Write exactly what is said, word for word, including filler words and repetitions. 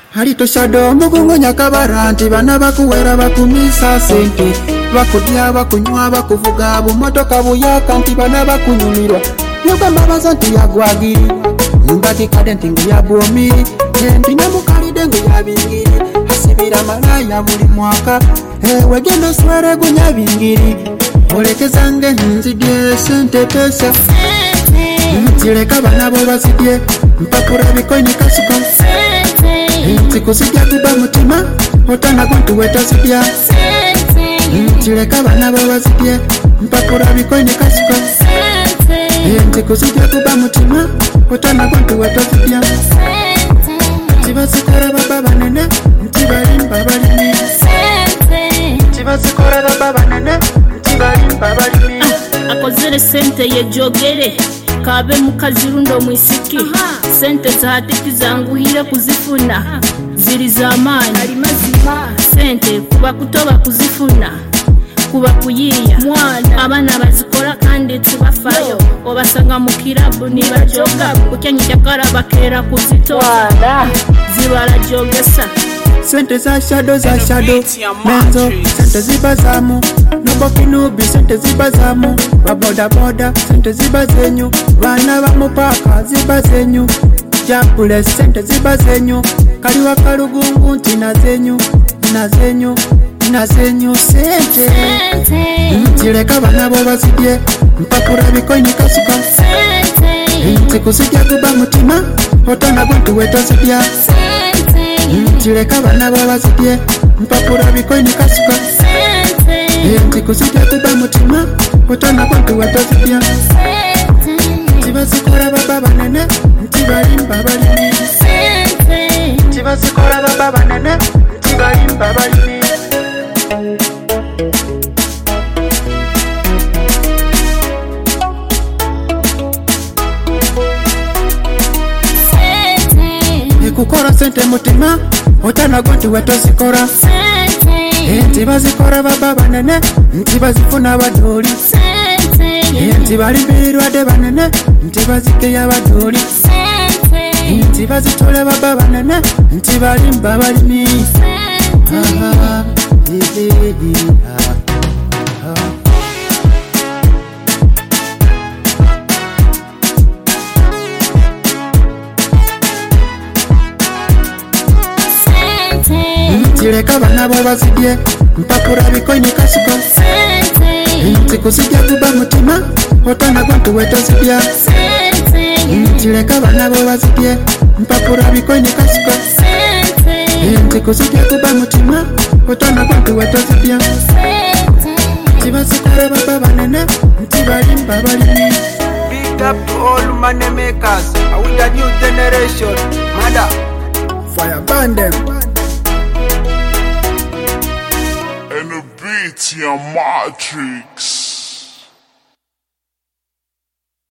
Halito shado mugungo nyakabara nti bana bakuwera bakumisa sente bakudya bakunywa bakuvuga bumotoka buyaka nti bana bakunyumirwa nyoka mbabaza nti yagwagiri nyumbati kade nti ngu yabwomiri nti nemukalide ngu yabingiri asibira malaya buli mwaka ewe gendo swere gunya bingiri olekezange nzidye sente pesa ntileka bana bo bazidye mpapura bikoini kasuka nti kusijja kuba mutima otana guntu wetazidya ntileka bana bo bazidye mpapura bikoini kasuka nti kusijja kuba mutima otana guntu wetazidya tibazikora baba banene nti balimba balimi tibazikora baba banene nti balimba balimi akozere sente yejogere kabe mukazi rundo mwisiki sente za tiki zanguhire kuzifuna ziri zamani sente kuba kutoba kuzifuna kuba kuyiya mwana abana bazikora kandi tibafayo obasanga mu kirabu nibajoga kukyanyija karaba kera kuzitoa zibara jogesa sente za shadow za shadow menzo sente zibazamu nobokinubi sente zibazamu baboda boda sente zibazenyu bana bamupaka zibazenyu japule sente zibazenyu kaliwa kalugungu ntina zenyu nazenyu nazenyu sente ntileka bana bo bazidye mpapura bikoini kasuka nti kusijja kuba mutima otana guntu wetazidya ntileka bana bo bazidye mpapura bikoini kasuka nti kusijja kuba mutima otana guntu wetazidya tibazikora baba banene nti balimba balimi tibazikora baba banene nti balimba balimi kukora sente mutima otana gonti wetozikora nti bazikora baba banene nti bazifuna badoli nti balimbirwadde banene nti bazikeya badoli nti bazitole baba banene nti balimba balimi ntileka bana bo bazidye mpapura bikoini kasuka nti kusijja kuba mutima otana guntu wetazidya ntileka bana bo bazidye mpapura bikoini kasuka nti kusijja kuba mutima otana guntu wetazidya tibazikora baba banene nti balimba balimi. Big up to all money makers with the new generation mother fire burn them. And the beats, your matrix.